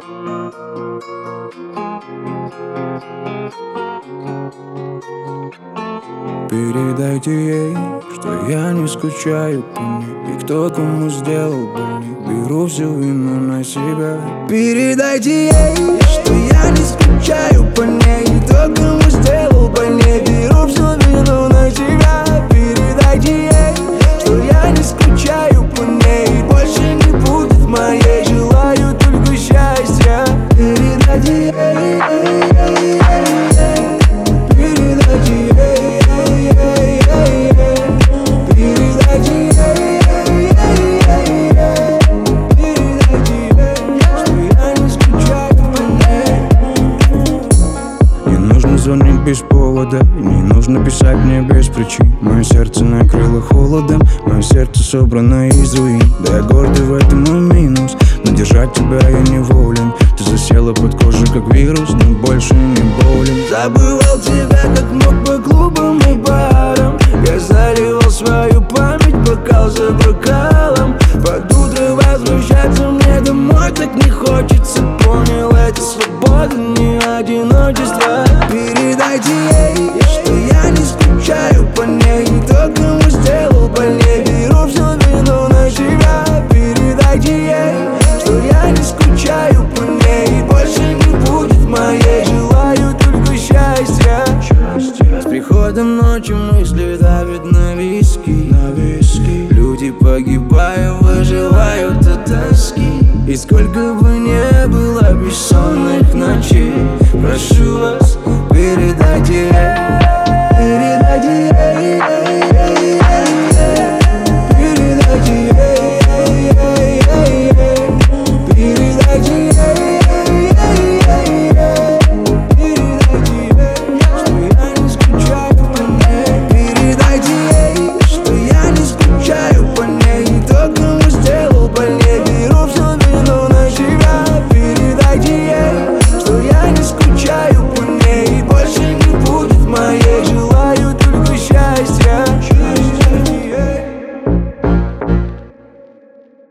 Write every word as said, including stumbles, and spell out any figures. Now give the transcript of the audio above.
Передайте ей, что я не скучаю по ней. И кто кому сделал больней, беру всю вину на себя. Передайте ей, что я не скучаю по ней. И кто кому сделал больней, беру всю вину на себя. Передайте ей, что я не скучаю по ней. Больше не будет моей, желаю только счастья. Передайте ей, передайте ей, звонить без повода, не нужно писать мне без причин. Мое сердце накрыло холодом, мое сердце собрано из руин. Да я гордый в этом и минус, но держать тебя я не волен. Ты засела под кожей как вирус, но больше не болен. Забывал тебя как мог по клубам и барам. Я заливал свою память бокал за бокалом. Под утро возвращаться мне домой так не хочется. Понял, это свобода, не одиночество. Передайте ей, что я не скучаю по ней. Кто кому сделал больней, беру всю вину на себя. Передайте ей, что я не скучаю по ней. Больше не будет моей, желаю только счастья. С приходом ночи мысли давят на виски, на виски. Люди погибают, выживают от тоски. И сколько бы не было бессонных ночей, прошу вас, передайте ей, передайте ей.